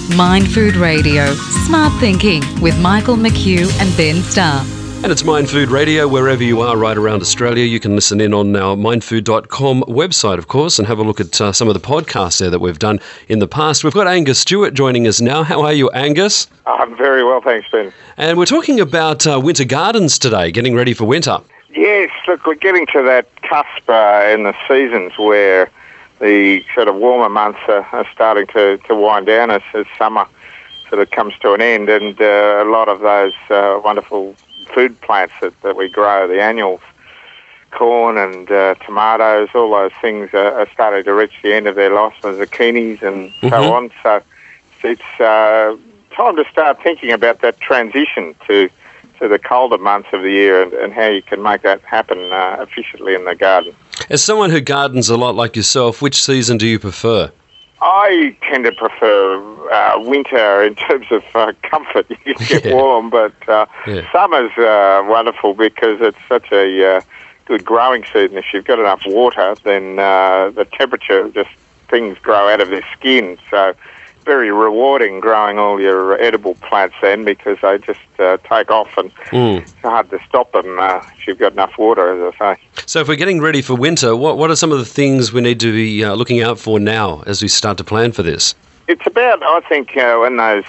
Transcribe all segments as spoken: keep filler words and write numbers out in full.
Mind Food Radio, Smart Thinking with Michael McHugh and Ben Starr. And it's Mind Food Radio. Wherever you are right around Australia, you can listen in on our mind food dot com website, of course, and have a look at uh, some of the podcasts there that we've done in the past. We've got Angus Stewart joining us now. How are you, Angus? I'm very well, thanks, Ben. And we're talking about uh, winter gardens today, getting ready for winter. Yes, look, we're getting to that cusp uh, in the seasons where the sort of warmer months are, are starting to, to wind down as, as summer sort of comes to an end, and uh, a lot of those uh, wonderful food plants that, that we grow, the annuals, corn and uh, tomatoes, all those things are, are starting to reach the end of their life, the zucchinis and mm-hmm. so on. So it's uh, time to start thinking about that transition to to the colder months of the year and, and how you can make that happen uh, efficiently in the garden. As someone who gardens a lot like yourself, which season do you prefer? I tend to prefer uh, winter in terms of uh, comfort. You can get yeah. warm, but uh, yeah. summer's uh, wonderful because it's such a uh, good growing season. If you've got enough water, then uh, the temperature, just things grow out of their skin. So very rewarding growing all your edible plants then because they just uh, take off and mm. it's hard to stop them uh, if you've got enough water, as I say. So if we're getting ready for winter, what, what are some of the things we need to be uh, looking out for now as we start to plan for this? It's about, I think, uh, when those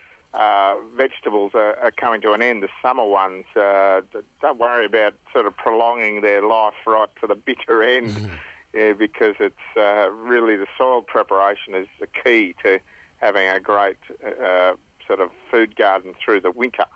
uh, vegetables are, are coming to an end, the summer ones, uh, don't worry about sort of prolonging their life right to the bitter end mm. yeah, because it's uh, really the soil preparation is the key to having a great uh, sort of food garden through the winter.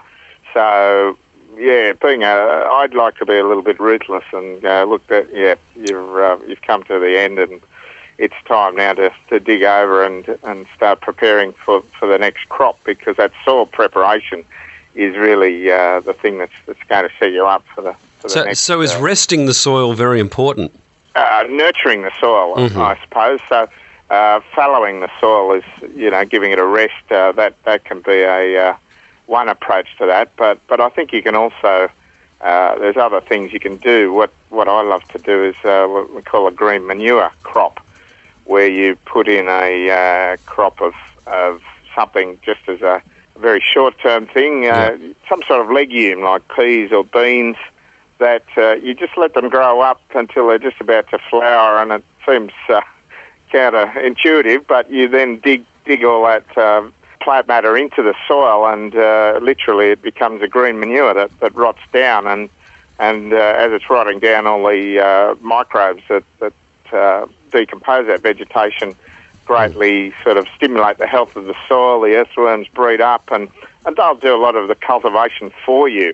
So, yeah, being a, I'd like to be a little bit ruthless and uh, look at, yeah, you've, uh, you've come to the end and it's time now to, to dig over and, and start preparing for, for the next crop because that soil preparation is really uh, the thing that's, that's going to set you up for the, for the so, next... So is uh, resting the soil very important? Uh, nurturing the soil, mm-hmm. I suppose. So uh, fallowing the soil is, you know, giving it a rest. Uh, that, that can be a uh, one approach to that. But, but I think you can also... Uh, there's other things you can do. What, what I love to do is uh, what we call a green manure crop, where you put in a uh, crop of, of something just as a very short-term thing, uh, yeah. some sort of legume like peas or beans, that uh, you just let them grow up until they're just about to flower, and it seems uh, counterintuitive, but you then dig dig all that uh, plant matter into the soil, and uh, literally it becomes a green manure that, that rots down, and and uh, as it's rotting down, all the uh, microbes that, that uh, decompose that vegetation greatly sort of stimulate the health of the soil. The earthworms breed up, and, and they'll do a lot of the cultivation for you.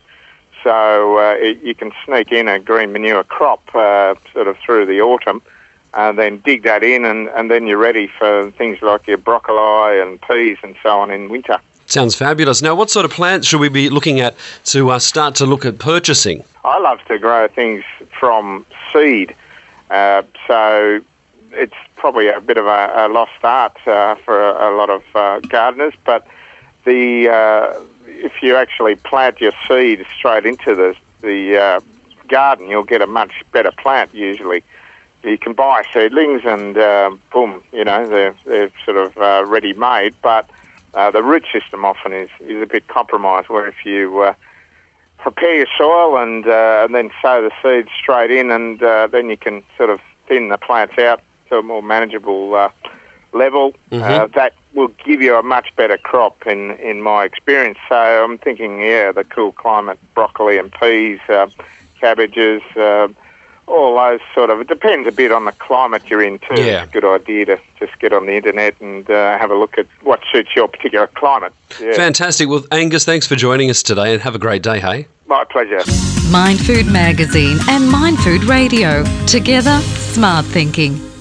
So uh, it, you can sneak in a green manure crop uh, sort of through the autumn, and then dig that in, and, and then you're ready for things like your broccoli and peas and so on in winter. Sounds fabulous. Now, what sort of plants should we be looking at to uh, start to look at purchasing? I love to grow things from seed. Uh, so it's probably a bit of a, a lost art uh, for a, a lot of uh, gardeners, but the uh, if you actually plant your seed straight into the, the uh, garden, you'll get a much better plant usually. You can buy seedlings and uh, boom, you know, they're, they're sort of uh, ready-made, but uh, the root system often is, is a bit compromised, where if you uh, prepare your soil and, uh, and then sow the seeds straight in, and uh, then you can sort of thin the plants out to a more manageable uh, level. Mm-hmm. Uh, that will give you a much better crop in, in my experience. So I'm thinking, yeah, the cool climate, broccoli and peas, uh, cabbages, uh, all those sort of... It depends a bit on the climate you're in too. Yeah. It's a good idea to just get on the internet and uh, have a look at what suits your particular climate. Yeah. Fantastic. Well, Angus, thanks for joining us today, and have a great day, hey? My pleasure. Mind Food Magazine and Mind Food Radio. Together, smart thinking.